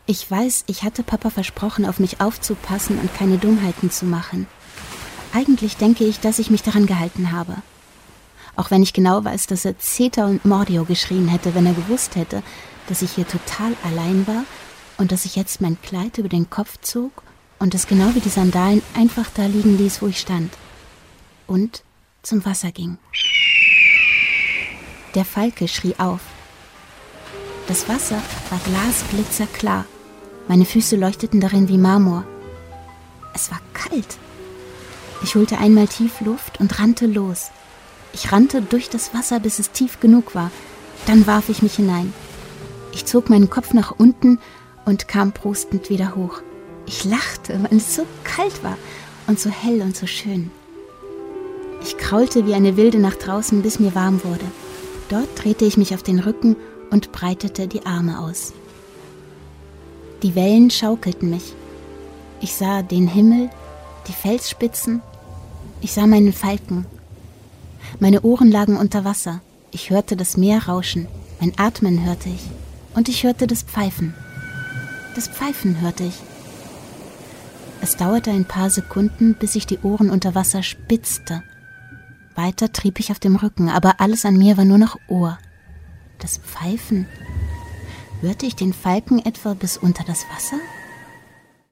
Ich weiß, ich hatte Papa versprochen, auf mich aufzupassen und keine Dummheiten zu machen. Eigentlich denke ich, dass ich mich daran gehalten habe. Auch wenn ich genau weiß, dass er Zeta und Mordio geschrien hätte, wenn er gewusst hätte, dass ich hier total allein war und dass ich jetzt mein Kleid über den Kopf zog und es genau wie die Sandalen einfach da liegen ließ, wo ich stand. Und zum Wasser ging. Der Falke schrie auf. Das Wasser war glasglitzerklar. Meine Füße leuchteten darin wie Marmor. Es war kalt. Ich holte einmal tief Luft und rannte los. Ich rannte durch das Wasser, bis es tief genug war. Dann warf ich mich hinein. Ich zog meinen Kopf nach unten und kam prustend wieder hoch. Ich lachte, weil es so kalt war und so hell und so schön. Ich kraulte wie eine Wilde nach draußen, bis mir warm wurde. Dort drehte ich mich auf den Rücken und breitete die Arme aus. Die Wellen schaukelten mich. Ich sah den Himmel, die Felsspitzen. Ich sah meinen Falken. Meine Ohren lagen unter Wasser. Ich hörte das Meer rauschen. Mein Atmen hörte ich. Und ich hörte das Pfeifen. Das Pfeifen hörte ich. Es dauerte ein paar Sekunden, bis ich die Ohren unter Wasser spitzte. Weiter trieb ich auf dem Rücken, aber alles an mir war nur noch Ohr. Das Pfeifen. Hörte ich den Falken etwa bis unter das Wasser?